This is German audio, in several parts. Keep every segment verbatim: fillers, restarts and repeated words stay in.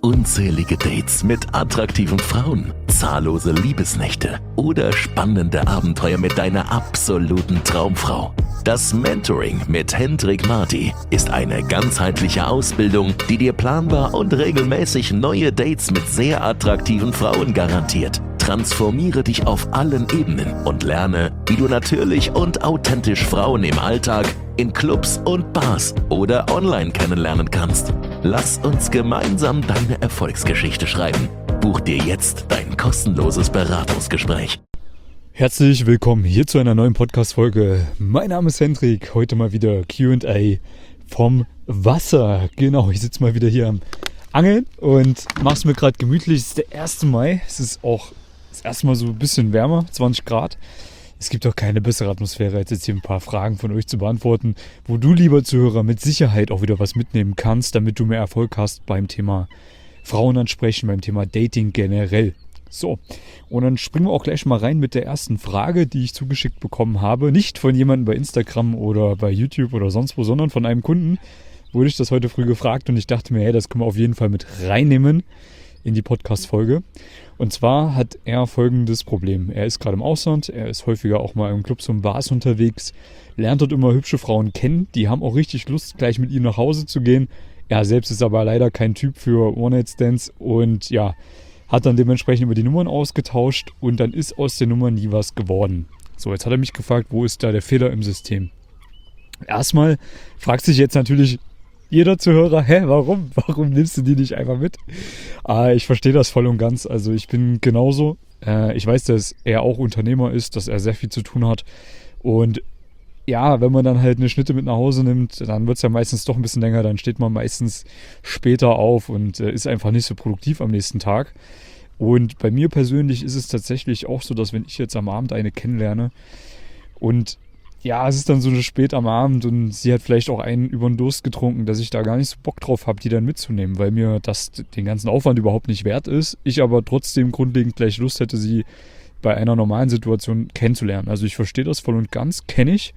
unzählige Dates mit attraktiven Frauen, zahllose Liebesnächte oder spannende Abenteuer mit deiner absoluten Traumfrau. Das Mentoring mit Hendrik Marty ist eine ganzheitliche Ausbildung, die dir planbar und regelmäßig neue Dates mit sehr attraktiven Frauen garantiert. Transformiere dich auf allen Ebenen und lerne, wie du natürlich und authentisch Frauen im Alltag, in Clubs und Bars oder online kennenlernen kannst. Lass uns gemeinsam deine Erfolgsgeschichte schreiben. Buch dir jetzt dein kostenloses Beratungsgespräch. Herzlich willkommen hier zu einer neuen Podcast-Folge. Mein Name ist Hendrik, heute mal wieder Q und A vom Wasser. Genau, ich sitze mal wieder hier am Angeln und mache es mir gerade gemütlich. Es ist der erste Mai, es ist auch das erste Mal so ein bisschen wärmer, zwanzig Grad. Es gibt auch keine bessere Atmosphäre, als jetzt hier ein paar Fragen von euch zu beantworten, wo du, lieber Zuhörer, mit Sicherheit auch wieder was mitnehmen kannst, damit du mehr Erfolg hast beim Thema Frauen ansprechen, beim Thema Dating generell. So, und dann springen wir auch gleich mal rein mit der ersten Frage, die ich zugeschickt bekommen habe. Nicht von jemandem bei Instagram oder bei YouTube oder sonst wo, sondern von einem Kunden wurde ich das heute früh gefragt und ich dachte mir, hey, das können wir auf jeden Fall mit reinnehmen in die Podcast-Folge. Und zwar hat er folgendes Problem. Er ist gerade im Ausland, er ist häufiger auch mal im Clubs und Bars unterwegs, lernt dort immer hübsche Frauen kennen, die haben auch richtig Lust, gleich mit ihm nach Hause zu gehen. Er selbst ist aber leider kein Typ für One-Night-Stands und ja, hat dann dementsprechend über die Nummern ausgetauscht und dann ist aus der Nummer nie was geworden. So, jetzt hat er mich gefragt, wo ist da der Fehler im System? Erstmal fragt sich jetzt natürlich jeder Zuhörer, hä, warum? Warum nimmst du die nicht einfach mit? Ah, ich verstehe das voll und ganz. Also ich bin genauso. Äh, ich weiß, dass er auch Unternehmer ist, dass er sehr viel zu tun hat. Und ja, wenn man dann halt eine Schnitte mit nach Hause nimmt, dann wird es ja meistens doch ein bisschen länger. Dann steht man meistens später auf und äh, ist einfach nicht so produktiv am nächsten Tag. Und bei mir persönlich ist es tatsächlich auch so, dass wenn ich jetzt am Abend eine kennenlerne und ja, es ist dann so spät am Abend und sie hat vielleicht auch einen über den Durst getrunken, dass ich da gar nicht so Bock drauf habe, die dann mitzunehmen, weil mir das den ganzen Aufwand überhaupt nicht wert ist. Ich aber trotzdem grundlegend gleich Lust hätte, sie bei einer normalen Situation kennenzulernen. Also ich verstehe das voll und ganz, kenne ich.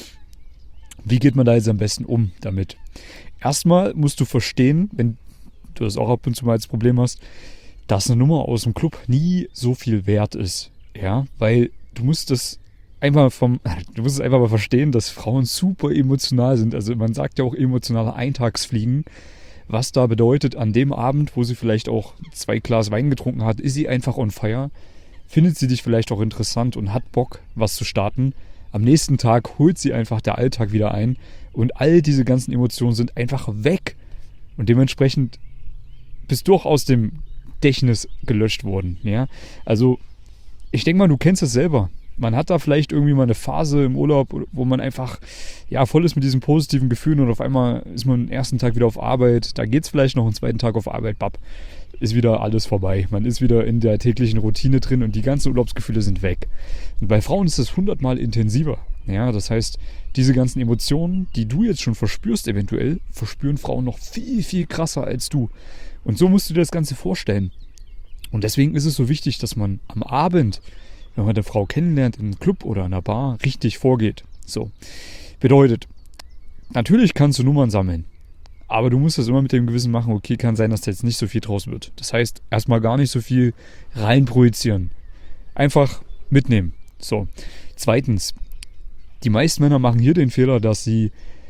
Wie geht man da jetzt am besten um damit? Erstmal musst du verstehen, wenn du das auch ab und zu mal als Problem hast, dass eine Nummer aus dem Club nie so viel wert ist. Ja, weil du musst das einfach vom, du musst es einfach mal verstehen, dass Frauen super emotional sind. Also man sagt ja auch emotionale Eintagsfliegen. Was da bedeutet, an dem Abend, wo sie vielleicht auch zwei Glas Wein getrunken hat, ist sie einfach on fire, findet sie dich vielleicht auch interessant und hat Bock, was zu starten. Am nächsten Tag holt sie einfach der Alltag wieder ein und all diese ganzen Emotionen sind einfach weg. Und dementsprechend bist du auch aus dem Gedächtnis gelöscht worden. Ja? Also ich denke mal, du kennst es selber. Man hat da vielleicht irgendwie mal eine Phase im Urlaub, wo man einfach ja, voll ist mit diesen positiven Gefühlen und auf einmal ist man den ersten Tag wieder auf Arbeit. Da geht es vielleicht noch einen zweiten Tag auf Arbeit, bap, ist wieder alles vorbei. Man ist wieder in der täglichen Routine drin und die ganzen Urlaubsgefühle sind weg. Und bei Frauen ist das hundertmal intensiver. Ja, das heißt, diese ganzen Emotionen, die du jetzt schon verspürst eventuell, verspüren Frauen noch viel, viel krasser als du. Und so musst du dir das Ganze vorstellen. Und deswegen ist es so wichtig, dass man am Abend, wenn man eine Frau kennenlernt, in einem Club oder in einer Bar, richtig vorgeht. So. Bedeutet, natürlich kannst du Nummern sammeln, aber du musst das immer mit dem Gewissen machen, okay, kann sein, dass da jetzt nicht so viel draus wird. Das heißt, erstmal gar nicht so viel reinprojizieren. Einfach mitnehmen. So. Zweitens, die meisten Männer machen hier den Fehler, dass sie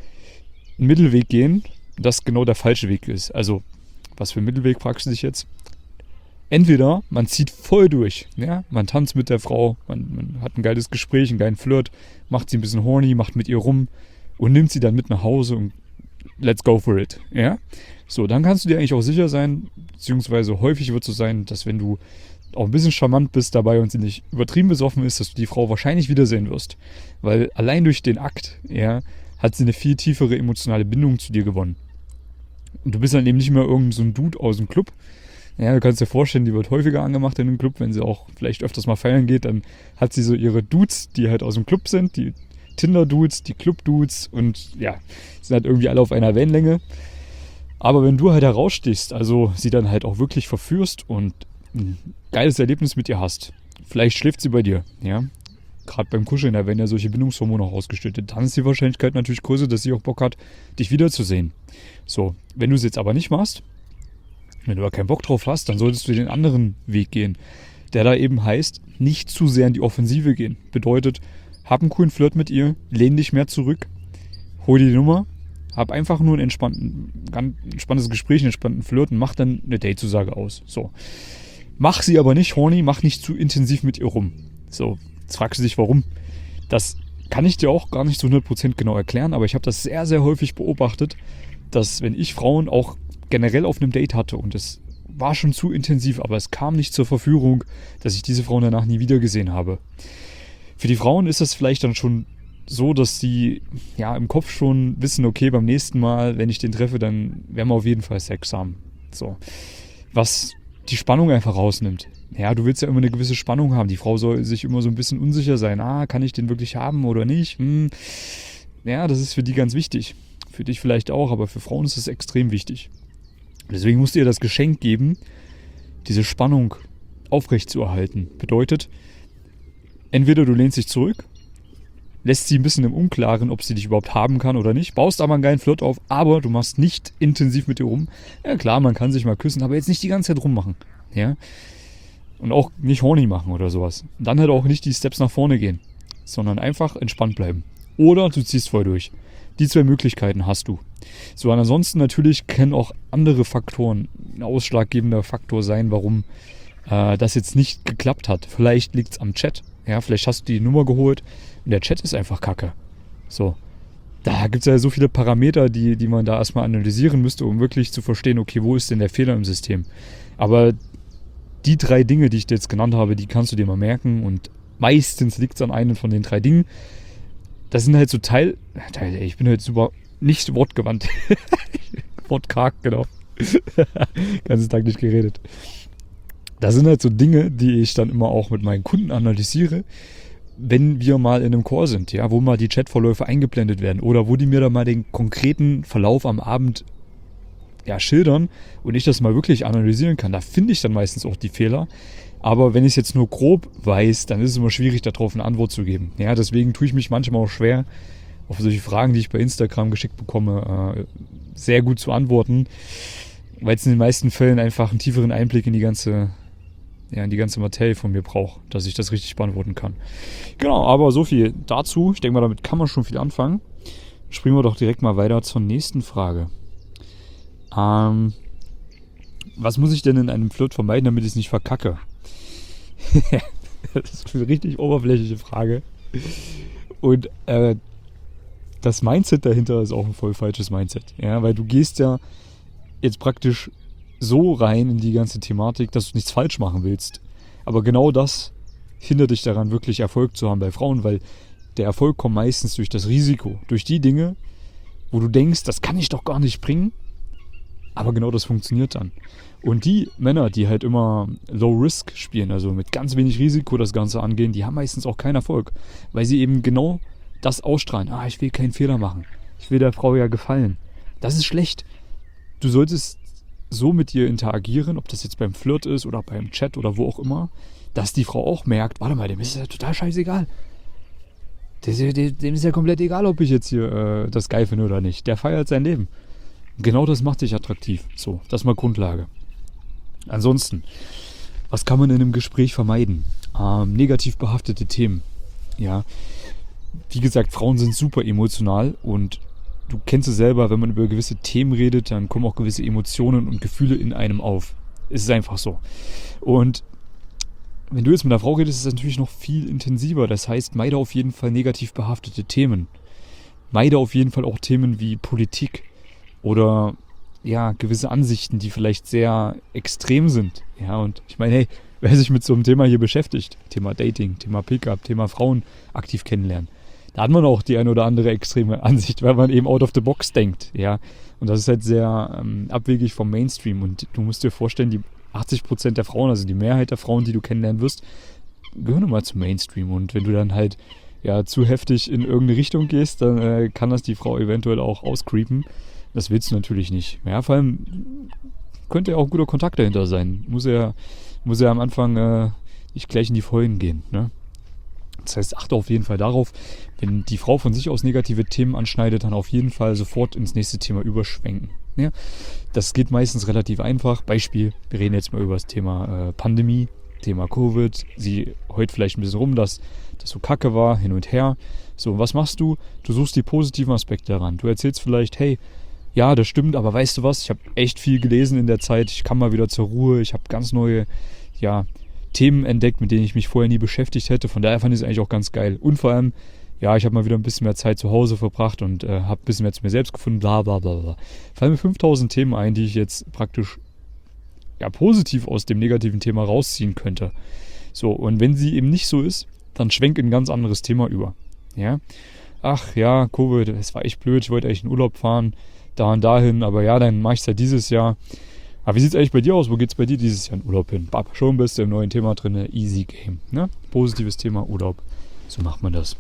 einen Mittelweg gehen, das genau der falsche Weg ist. Also, was für einen Mittelweg fragst du dich jetzt? Entweder man zieht voll durch, ja? Man tanzt mit der Frau, man, man hat ein geiles Gespräch, einen geilen Flirt, macht sie ein bisschen horny, macht mit ihr rum und nimmt sie dann mit nach Hause und let's go for it. Ja? So, dann kannst du dir eigentlich auch sicher sein, beziehungsweise häufig wird es so sein, dass wenn du auch ein bisschen charmant bist dabei und sie nicht übertrieben besoffen ist, dass du die Frau wahrscheinlich wiedersehen wirst. Weil allein durch den Akt, ja, hat sie eine viel tiefere emotionale Bindung zu dir gewonnen. Und du bist dann eben nicht mehr irgend so ein Dude aus dem Club. Ja, du kannst dir vorstellen, die wird häufiger angemacht in dem Club, wenn sie auch vielleicht öfters mal feiern geht, dann hat sie so ihre Dudes, die halt aus dem Club sind, die Tinder-Dudes, die Club-Dudes und ja, sind halt irgendwie alle auf einer Wellenlänge. Aber wenn du halt herausstichst, also sie dann halt auch wirklich verführst und ein geiles Erlebnis mit ihr hast, vielleicht schläft sie bei dir, ja, gerade beim Kuscheln, da werden ja solche Bindungshormone auch ausgeschüttet, dann ist die Wahrscheinlichkeit natürlich größer, dass sie auch Bock hat, dich wiederzusehen. So, wenn du es jetzt aber nicht machst, Wenn du aber keinen Bock drauf hast, dann solltest du den anderen Weg gehen, der da eben heißt, nicht zu sehr in die Offensive gehen. Bedeutet, hab einen coolen Flirt mit ihr, lehn dich mehr zurück, hol dir die Nummer, hab einfach nur ein entspannten, ganz entspanntes Gespräch, einen entspannten Flirt und mach dann eine Datezusage aus. So. Mach sie aber nicht horny, mach nicht zu intensiv mit ihr rum. So, jetzt fragst du dich, warum. Das kann ich dir auch gar nicht zu hundert Prozent genau erklären, aber ich habe das sehr, sehr häufig beobachtet, dass wenn ich Frauen auch generell auf einem Date hatte und es war schon zu intensiv, aber es kam nicht zur Verführung, dass ich diese Frauen danach nie wieder gesehen habe. Für die Frauen ist es vielleicht dann schon so, dass sie ja im Kopf schon wissen, okay, beim nächsten Mal, wenn ich den treffe, dann werden wir auf jeden Fall Sex haben. So. Was die Spannung einfach rausnimmt. Ja, du willst ja immer eine gewisse Spannung haben. Die Frau soll sich immer so ein bisschen unsicher sein. Ah, kann ich den wirklich haben oder nicht? Hm. Ja, das ist für die ganz wichtig. Für dich vielleicht auch, aber für Frauen ist es extrem wichtig. Deswegen musst du ihr das Geschenk geben, diese Spannung aufrechtzuerhalten. Bedeutet, entweder du lehnst dich zurück, lässt sie ein bisschen im Unklaren, ob sie dich überhaupt haben kann oder nicht, baust aber einen geilen Flirt auf, aber du machst nicht intensiv mit ihr rum. Ja klar, man kann sich mal küssen, aber jetzt nicht die ganze Zeit rummachen. Ja? Und auch nicht horny machen oder sowas. Und dann halt auch nicht die Steps nach vorne gehen, sondern einfach entspannt bleiben. Oder du ziehst voll durch. Die zwei Möglichkeiten hast du. So, und ansonsten natürlich können auch andere Faktoren ein ausschlaggebender Faktor sein, warum äh, das jetzt nicht geklappt hat. Vielleicht liegt es am Chat. Ja, vielleicht hast du die Nummer geholt und der Chat ist einfach kacke. So. Da gibt es ja so viele Parameter, die, die man da erstmal analysieren müsste, um wirklich zu verstehen, okay, wo ist denn der Fehler im System? Aber die drei Dinge, die ich dir jetzt genannt habe, die kannst du dir mal merken und meistens liegt es an einem von den drei Dingen. Das sind halt so Teil... Teil ey, ich bin halt super nicht wortgewandt. Wortkarg, genau. Ganzen Tag nicht geredet. Das sind halt so Dinge, die ich dann immer auch mit meinen Kunden analysiere, wenn wir mal in einem Call sind, ja, wo mal die Chatverläufe eingeblendet werden oder wo die mir dann mal den konkreten Verlauf am Abend ja, schildern und ich das mal wirklich analysieren kann. Da finde ich dann meistens auch die Fehler. Aber wenn ich es jetzt nur grob weiß, dann ist es immer schwierig, darauf eine Antwort zu geben. Ja, deswegen tue ich mich manchmal auch schwer, auf solche Fragen, die ich bei Instagram geschickt bekomme, äh, sehr gut zu antworten, weil es in den meisten Fällen einfach einen tieferen Einblick in die ganze, ja, in die ganze Materie von mir braucht, dass ich das richtig beantworten kann. Genau, aber so viel dazu. Ich denke mal, damit kann man schon viel anfangen. Springen wir doch direkt mal weiter zur nächsten Frage. Ähm, was muss ich denn in einem Flirt vermeiden, damit ich es nicht verkacke? Das ist eine richtig oberflächliche Frage. Und äh, das Mindset dahinter ist auch ein voll falsches Mindset. Ja, weil du gehst ja jetzt praktisch so rein in die ganze Thematik, dass du nichts falsch machen willst. Aber genau das hindert dich daran, wirklich Erfolg zu haben bei Frauen, weil der Erfolg kommt meistens durch das Risiko, durch die Dinge, wo du denkst, das kann ich doch gar nicht bringen. Aber genau das funktioniert dann. Und die Männer, die halt immer Low Risk spielen, also mit ganz wenig Risiko das Ganze angehen, die haben meistens auch keinen Erfolg. Weil sie eben genau das ausstrahlen. Ah, ich will keinen Fehler machen. Ich will der Frau ja gefallen. Das ist schlecht. Du solltest so mit ihr interagieren, ob das jetzt beim Flirt ist oder beim Chat oder wo auch immer, dass die Frau auch merkt, warte mal, dem ist ja total scheißegal. Dem ist ja komplett egal, ob ich jetzt hier äh, das geil finde oder nicht. Der feiert sein Leben. Genau das macht dich attraktiv. So, das ist mal Grundlage. Ansonsten, was kann man in einem Gespräch vermeiden? Ähm, negativ behaftete Themen. Ja, wie gesagt, Frauen sind super emotional und du kennst es selber, wenn man über gewisse Themen redet, dann kommen auch gewisse Emotionen und Gefühle in einem auf. Es ist einfach so. Und wenn du jetzt mit einer Frau redest, ist es natürlich noch viel intensiver. Das heißt, meide auf jeden Fall negativ behaftete Themen. Meide auf jeden Fall auch Themen wie Politik oder ja, gewisse Ansichten, die vielleicht sehr extrem sind. Ja, und ich meine, hey, wer sich mit so einem Thema hier beschäftigt, Thema Dating, Thema Pickup, Thema Frauen aktiv kennenlernen, da hat man auch die eine oder andere extreme Ansicht, weil man eben out of the box denkt. Ja, und das ist halt sehr ähm, abwegig vom Mainstream. Und du musst dir vorstellen, die achtzig Prozent der Frauen, also die Mehrheit der Frauen, die du kennenlernen wirst, gehören nun mal zum Mainstream. Und wenn du dann halt ja zu heftig in irgendeine Richtung gehst, dann äh, kann das die Frau eventuell auch auscreepen. Das willst du natürlich nicht. Ja, vor allem könnte ja auch ein guter Kontakt dahinter sein. Muss ja, muss ja am Anfang äh, nicht gleich in die Vollen gehen. Ne? Das heißt, achte auf jeden Fall darauf, wenn die Frau von sich aus negative Themen anschneidet, dann auf jeden Fall sofort ins nächste Thema überschwenken. Ja? Das geht meistens relativ einfach. Beispiel, wir reden jetzt mal über das Thema äh, Pandemie, Thema Covid. Sie heult vielleicht ein bisschen rum, dass das so kacke war, hin und her. So, was machst du? Du suchst die positiven Aspekte daran. Du erzählst vielleicht, hey, ja, das stimmt, aber weißt du was? Ich habe echt viel gelesen in der Zeit. Ich kam mal wieder zur Ruhe. Ich habe ganz neue, ja, Themen entdeckt, mit denen ich mich vorher nie beschäftigt hätte. Von daher fand ich es eigentlich auch ganz geil. Und vor allem, ja, ich habe mal wieder ein bisschen mehr Zeit zu Hause verbracht und äh, habe ein bisschen mehr zu mir selbst gefunden, bla bla bla bla. Fallen mir fünftausend Themen ein, die ich jetzt praktisch ja, positiv aus dem negativen Thema rausziehen könnte. So, und wenn sie eben nicht so ist, dann schwenkt in ein ganz anderes Thema über. Ja? Ach ja, Covid, es war echt blöd, ich wollte eigentlich in Urlaub fahren, da und dahin, aber ja, dann mache ich es ja dieses Jahr. Aber wie sieht es eigentlich bei dir aus? Wo geht es bei dir dieses Jahr in Urlaub hin? Bab, schon bist du im neuen Thema drin, easy game. Ne? Positives Thema, Urlaub. So macht man das.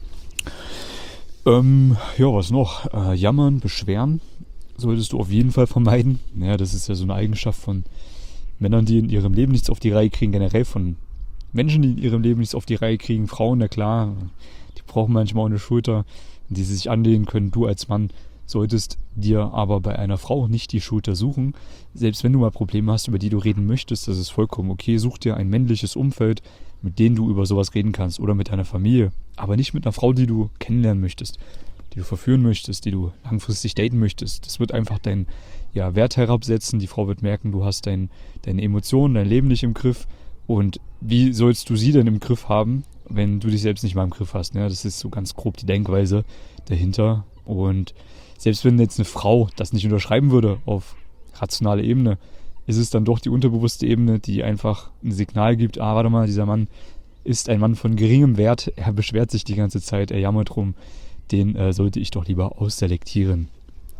Ähm, ja, was noch? Äh, jammern, beschweren solltest du auf jeden Fall vermeiden. Ja, das ist ja so eine Eigenschaft von Männern, die in ihrem Leben nichts auf die Reihe kriegen. Generell von Menschen, die in ihrem Leben nichts auf die Reihe kriegen. Frauen, na klar, die brauchen manchmal auch eine Schulter, die sie sich anlehnen können. Du als Mann solltest dir aber bei einer Frau nicht die Schulter suchen. Selbst wenn du mal Probleme hast, über die du reden möchtest, das ist vollkommen okay. Such dir ein männliches Umfeld, mit denen du über sowas reden kannst oder mit deiner Familie. Aber nicht mit einer Frau, die du kennenlernen möchtest, die du verführen möchtest, die du langfristig daten möchtest. Das wird einfach deinen ja, Wert herabsetzen. Die Frau wird merken, du hast dein, deine Emotionen, dein Leben nicht im Griff. Und wie sollst du sie denn im Griff haben, wenn du dich selbst nicht mal im Griff hast? Ja, das ist so ganz grob die Denkweise dahinter. Und selbst wenn jetzt eine Frau das nicht unterschreiben würde auf rationaler Ebene, ist es dann doch die unterbewusste Ebene, die einfach ein Signal gibt, ah, warte mal, dieser Mann ist ein Mann von geringem Wert, er beschwert sich die ganze Zeit, er jammert rum, den äh, sollte ich doch lieber ausselektieren.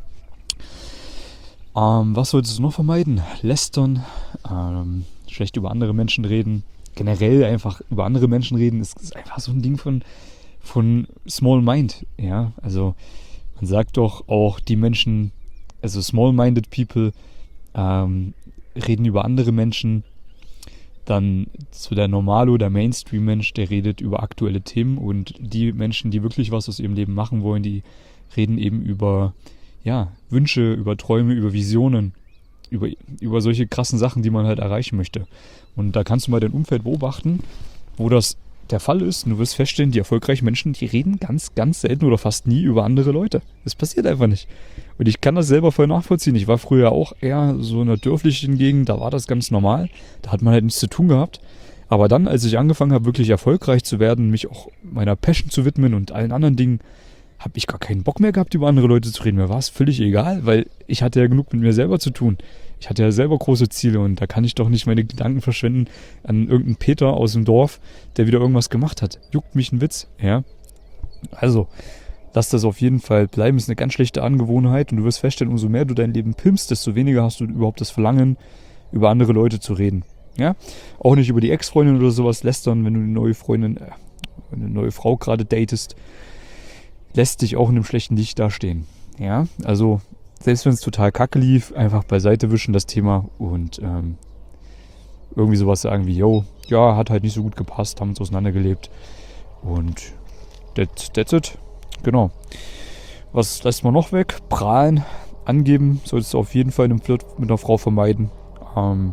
Ähm, was solltest du noch vermeiden? Lästern, ähm, schlecht über andere Menschen reden, generell einfach über andere Menschen reden, ist, ist einfach so ein Ding von, von Small Mind, ja, also man sagt doch auch, die Menschen, also small-minded people, ähm, reden über andere Menschen. Dann so der Normalo, der Mainstream-Mensch, der redet über aktuelle Themen. Und die Menschen, die wirklich was aus ihrem Leben machen wollen, die reden eben über ja, Wünsche, über Träume, über Visionen, über, über solche krassen Sachen, die man halt erreichen möchte. Und da kannst du mal dein Umfeld beobachten, wo das der Fall ist. Und du wirst feststellen, die erfolgreichen Menschen, die reden ganz, ganz selten oder fast nie über andere Leute. Das passiert einfach nicht. Und ich kann das selber voll nachvollziehen. Ich war früher auch eher so in einer dörflichen Gegend, da war das ganz normal. Da hat man halt nichts zu tun gehabt. Aber dann, als ich angefangen habe, wirklich erfolgreich zu werden, mich auch meiner Passion zu widmen und allen anderen Dingen, habe ich gar keinen Bock mehr gehabt, über andere Leute zu reden. Mir war es völlig egal, weil ich hatte ja genug mit mir selber zu tun. Ich hatte ja selber große Ziele und da kann ich doch nicht meine Gedanken verschwenden an irgendeinen Peter aus dem Dorf, der wieder irgendwas gemacht hat. Juckt mich ein Witz, ja. Also, lass das auf jeden Fall bleiben. Ist eine ganz schlechte Angewohnheit und du wirst feststellen, umso mehr du dein Leben pimpst, desto weniger hast du überhaupt das Verlangen, über andere Leute zu reden. Ja? Auch nicht über die Ex-Freundin oder sowas lästern, wenn du eine neue Freundin, äh, eine neue Frau gerade datest, lässt dich auch in einem schlechten Licht dastehen. Ja, also selbst wenn es total kacke lief, einfach beiseite wischen das Thema und ähm, irgendwie sowas sagen wie, yo, ja, hat halt nicht so gut gepasst, haben uns auseinandergelebt und that, that's it. Genau. Was lässt man noch weg? Prahlen, angeben, solltest du auf jeden Fall in einem Flirt mit einer Frau vermeiden. Ähm,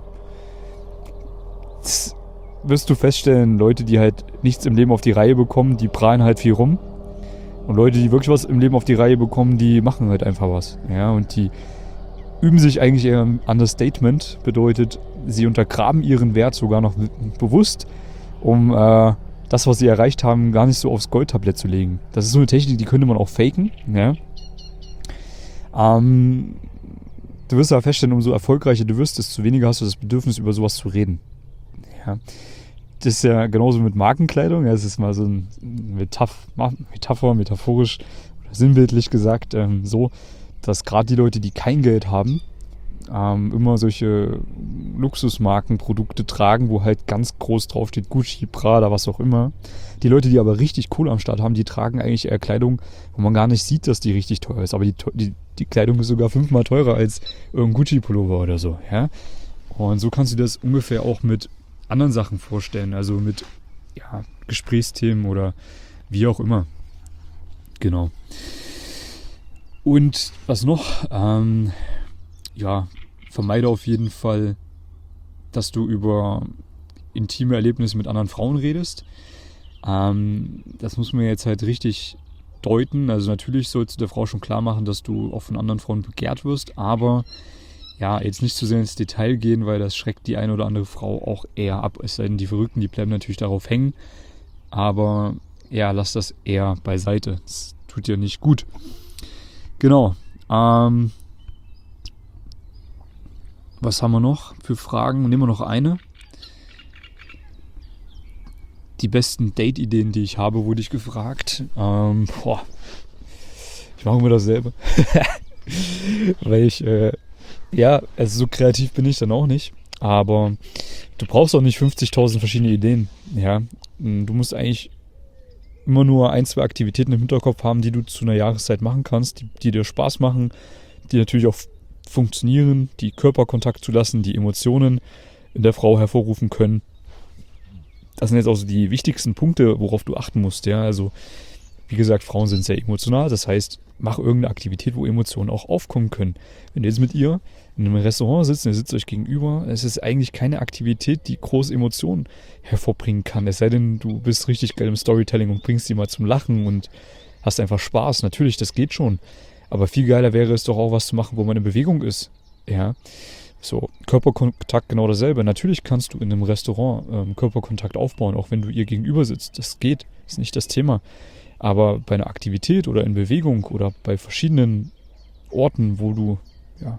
das wirst du feststellen, Leute, die halt nichts im Leben auf die Reihe bekommen, die prahlen halt viel rum. Und Leute, die wirklich was im Leben auf die Reihe bekommen, die machen halt einfach was. Ja, und die üben sich eigentlich eher im Understatement. Bedeutet, sie untergraben ihren Wert sogar noch bewusst, um äh, das, was sie erreicht haben, gar nicht so aufs Goldtablett zu legen. Das ist so eine Technik, die könnte man auch faken. Ja. Ähm, du wirst aber feststellen, umso erfolgreicher du wirst, desto weniger hast du das Bedürfnis, über sowas zu reden. Ja. Das ist ja genauso mit Markenkleidung. Ja, es ist mal so ein Metaph- Metapher, metaphorisch oder sinnbildlich gesagt, ähm, so, dass gerade die Leute, die kein Geld haben, ähm, immer solche Luxusmarkenprodukte tragen, wo halt ganz groß drauf steht, Gucci, Prada, was auch immer. Die Leute, die aber richtig Kohle am Start haben, die tragen eigentlich eher Kleidung, wo man gar nicht sieht, dass die richtig teuer ist. Aber die, die, die Kleidung ist sogar fünfmal teurer als irgendein Gucci-Pullover oder so. Ja? Und so kannst du das ungefähr auch mit anderen Sachen vorstellen. Also mit ja, Gesprächsthemen oder wie auch immer. Genau. Und was noch? Ähm, ja, vermeide auf jeden Fall, dass du über intime Erlebnisse mit anderen Frauen redest. Ähm, das muss man jetzt halt richtig deuten. Also natürlich sollst du der Frau schon klar machen, dass du auch von anderen Frauen begehrt wirst, aber ja, jetzt nicht zu sehr ins Detail gehen, weil das schreckt die eine oder andere Frau auch eher ab. Es sei denn, die Verrückten, die bleiben natürlich darauf hängen. Aber ja, lass das eher beiseite. Das tut dir nicht gut. Genau. Ähm, was haben wir noch für Fragen? Nehmen wir noch eine. Die besten Date-Ideen, die ich habe, wurde ich gefragt. Ähm, boah. Ich mache immer dasselbe. Weil ich, äh, ja, also so kreativ bin ich dann auch nicht. Aber du brauchst auch nicht fünfzigtausend verschiedene Ideen. Ja, du musst eigentlich immer nur ein, zwei Aktivitäten im Hinterkopf haben, die du zu einer Jahreszeit machen kannst, die, die dir Spaß machen, die natürlich auch funktionieren, die Körperkontakt zulassen, die Emotionen in der Frau hervorrufen können. Das sind jetzt auch so die wichtigsten Punkte, worauf du achten musst. Ja, also wie gesagt, Frauen sind sehr emotional. Das heißt, mach irgendeine Aktivität, wo Emotionen auch aufkommen können. Wenn du jetzt mit ihr in einem Restaurant sitzt und ihr sitzt euch gegenüber, es ist eigentlich keine Aktivität, die große Emotionen hervorbringen kann. Es sei denn, du bist richtig geil im Storytelling und bringst sie mal zum Lachen und hast einfach Spaß. Natürlich, das geht schon. Aber viel geiler wäre es doch auch, was zu machen, wo man in Bewegung ist. Ja, so, Körperkontakt genau dasselbe. Natürlich kannst du in einem Restaurant ähm, Körperkontakt aufbauen, auch wenn du ihr gegenüber sitzt. Das geht, ist nicht das Thema. Aber bei einer Aktivität oder in Bewegung oder bei verschiedenen Orten, wo du, ja,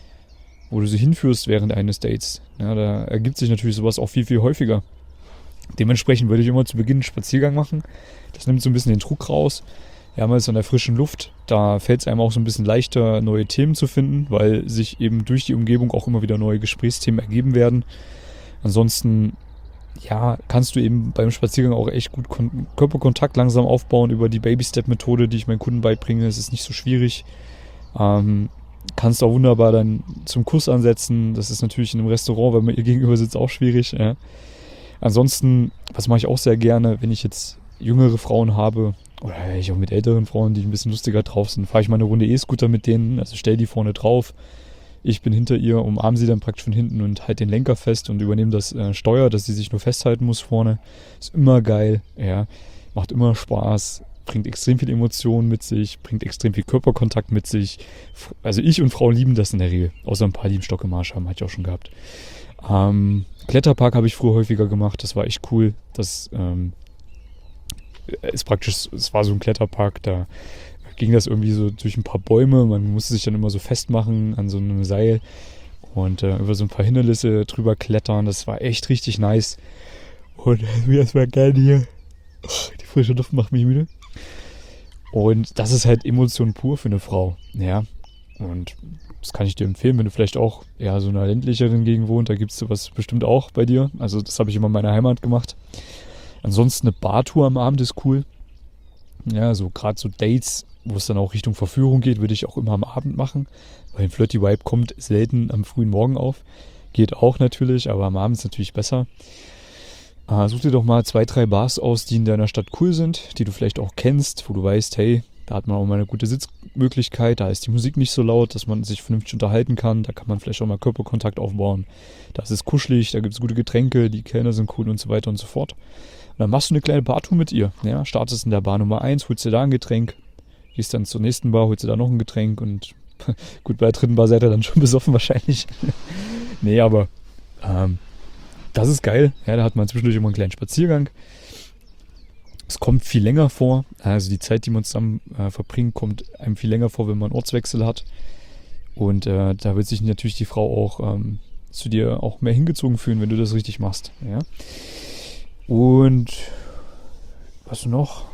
wo du sie hinführst während eines Dates, ja, da ergibt sich natürlich sowas auch viel, viel häufiger. Dementsprechend würde ich immer zu Beginn einen Spaziergang machen. Das nimmt so ein bisschen den Druck raus. Ja, man ist an der frischen Luft. Da fällt es einem auch so ein bisschen leichter, neue Themen zu finden, weil sich eben durch die Umgebung auch immer wieder neue Gesprächsthemen ergeben werden. Ansonsten, ja, kannst du eben beim Spaziergang auch echt gut Kon- Körperkontakt langsam aufbauen über die Baby-Step-Methode, die ich meinen Kunden beibringe. Es ist nicht so schwierig. Ähm, kannst auch wunderbar dann zum Kuss ansetzen. Das ist natürlich in einem Restaurant, wenn man ihr gegenüber sitzt, auch schwierig. Ja. Ansonsten, was mache ich auch sehr gerne, wenn ich jetzt jüngere Frauen habe oder ich auch mit älteren Frauen, die ein bisschen lustiger drauf sind, fahre ich mal eine Runde E-Scooter mit denen, also stell die vorne drauf. Ich bin hinter ihr, umarme sie dann praktisch von hinten und halte den Lenker fest und übernehme das äh, Steuer, dass sie sich nur festhalten muss vorne. Ist immer geil, ja, macht immer Spaß, bringt extrem viel Emotionen mit sich, bringt extrem viel Körperkontakt mit sich. Also ich und Frauen lieben das in der Regel, außer ein paar, die einen Stock im Marsch haben, hatte ich auch schon gehabt. Ähm, Kletterpark habe ich früher häufiger gemacht, das war echt cool. Das ähm, ist praktisch, es war so ein Kletterpark, da ging das irgendwie so durch ein paar Bäume, man musste sich dann immer so festmachen an so einem Seil und äh, über so ein paar Hindernisse drüber klettern, das war echt richtig nice. Und mir erstmal geil hier, die frische Luft macht mich müde. Und das ist halt Emotion pur für eine Frau, ja, und das kann ich dir empfehlen, wenn du vielleicht auch eher so einer ländlicheren Gegend wohnst, da gibt es sowas bestimmt auch bei dir, also das habe ich immer in meiner Heimat gemacht. Ansonsten eine Bartour am Abend ist cool. Ja, so gerade so Dates, wo es dann auch Richtung Verführung geht, würde ich auch immer am Abend machen, weil ein Flirty Vibe kommt selten am frühen Morgen auf. Geht auch natürlich, aber am Abend ist natürlich besser. Äh, such dir doch mal zwei, drei Bars aus, die in deiner Stadt cool sind, die du vielleicht auch kennst, wo du weißt, hey, da hat man auch mal eine gute Sitzmöglichkeit, da ist die Musik nicht so laut, dass man sich vernünftig unterhalten kann, da kann man vielleicht auch mal Körperkontakt aufbauen. Da ist es kuschelig, da gibt es gute Getränke, die Kellner sind cool und so weiter und so fort. Und dann machst du eine kleine Bartour mit ihr. Ja, startest in der Bar Nummer eins, holst dir da ein Getränk, gehst dann zur nächsten Bar, holst dir da noch ein Getränk und gut, bei der dritten Bar seid ihr dann schon besoffen wahrscheinlich. Nee, aber ähm, das ist geil. Ja, da hat man zwischendurch immer einen kleinen Spaziergang. Es kommt viel länger vor. Also die Zeit, die man zusammen äh, verbringt, kommt einem viel länger vor, wenn man einen Ortswechsel hat. Und äh, da wird sich natürlich die Frau auch ähm, zu dir auch mehr hingezogen fühlen, wenn du das richtig machst. Ja. Und was noch?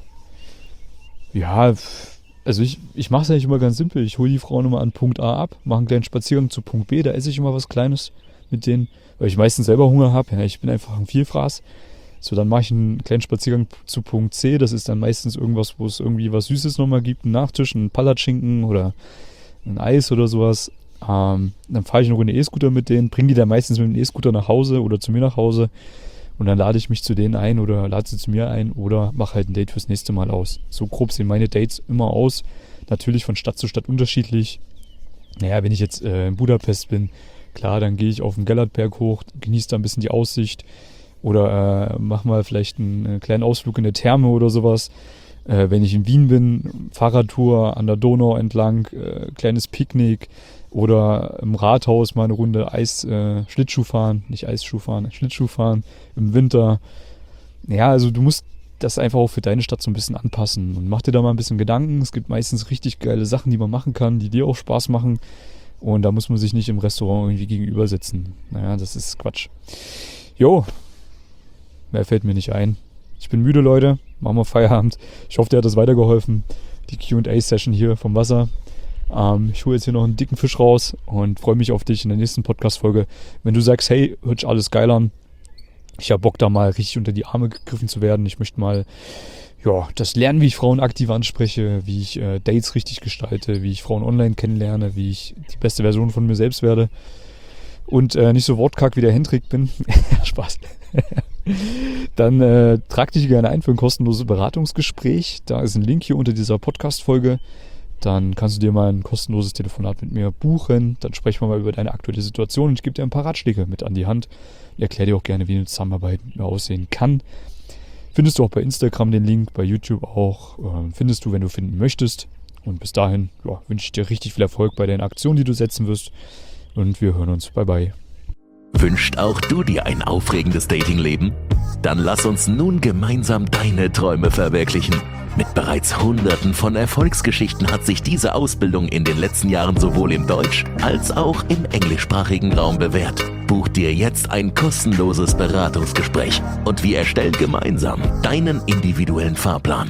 Ja, also ich, ich mache es eigentlich immer ganz simpel. Ich hole die Frau nochmal an Punkt A ab, mache einen kleinen Spaziergang zu Punkt B, da esse ich immer was Kleines mit denen, weil ich meistens selber Hunger habe. Ja, ich bin einfach ein Vielfraß. So, dann mache ich einen kleinen Spaziergang zu Punkt C. Das ist dann meistens irgendwas, wo es irgendwie was Süßes nochmal gibt, einen Nachtisch, einen Palatschinken oder ein Eis oder sowas. Ähm, dann fahre ich eine Runde E-Scooter mit denen, bringe die dann meistens mit dem E-Scooter nach Hause oder zu mir nach Hause. und dann lade ich mich zu denen ein oder lade sie zu mir ein oder mache halt ein Date fürs nächste Mal aus. So grob sehen meine Dates immer aus. Natürlich von Stadt zu Stadt unterschiedlich. Naja, wenn ich jetzt äh, in Budapest bin, klar, dann gehe ich auf den Gellertberg hoch, genieße da ein bisschen die Aussicht oder äh, mache mal vielleicht einen, einen kleinen Ausflug in eine Therme oder sowas. Äh, wenn ich in Wien bin, Fahrradtour an der Donau entlang, äh, kleines Picknick oder im Rathaus mal eine Runde Eis, äh, Schlittschuh fahren, nicht Eisschuh fahren, Schlittschuh fahren im Winter. Ja, also du musst das einfach auch für deine Stadt so ein bisschen anpassen und mach dir da mal ein bisschen Gedanken. Es gibt meistens richtig geile Sachen, die man machen kann, die dir auch Spaß machen und da muss man sich nicht im Restaurant irgendwie gegenüber sitzen. Naja, das ist Quatsch. Jo, mehr fällt mir nicht ein. Ich bin müde, Leute. Machen wir Feierabend. Ich hoffe, dir hat das weitergeholfen. Die Q und A-Session hier vom Wasser. Ähm, ich hole jetzt hier noch einen dicken Fisch raus und freue mich auf dich in der nächsten Podcast-Folge. Wenn du sagst, hey, hört sich alles geil an. Ich habe Bock, da mal richtig unter die Arme gegriffen zu werden. Ich möchte mal ja, das lernen, wie ich Frauen aktiv anspreche, wie ich äh, Dates richtig gestalte, wie ich Frauen online kennenlerne, wie ich die beste Version von mir selbst werde. Und äh, nicht so wortkarg wie der Hendrik bin. Spaß. Dann äh, trag dich gerne ein für ein kostenloses Beratungsgespräch. Da ist ein Link hier unter dieser Podcast-Folge. Dann kannst du dir mal ein kostenloses Telefonat mit mir buchen. Dann sprechen wir mal über deine aktuelle Situation und ich gebe dir ein paar Ratschläge mit an die Hand. Ich erkläre dir auch gerne, wie eine Zusammenarbeit mit mir aussehen kann. Findest du auch bei Instagram den Link, bei YouTube auch. Äh, findest du, wenn du finden möchtest. Und bis dahin ja, wünsche ich dir richtig viel Erfolg bei den Aktionen, die du setzen wirst. Und wir hören uns. Bye bye. Wünscht auch du dir ein aufregendes Datingleben? Dann lass uns nun gemeinsam deine Träume verwirklichen. Mit bereits Hunderten von Erfolgsgeschichten hat sich diese Ausbildung in den letzten Jahren sowohl im deutsch- als auch im englischsprachigen Raum bewährt. Buch dir jetzt ein kostenloses Beratungsgespräch und wir erstellen gemeinsam deinen individuellen Fahrplan.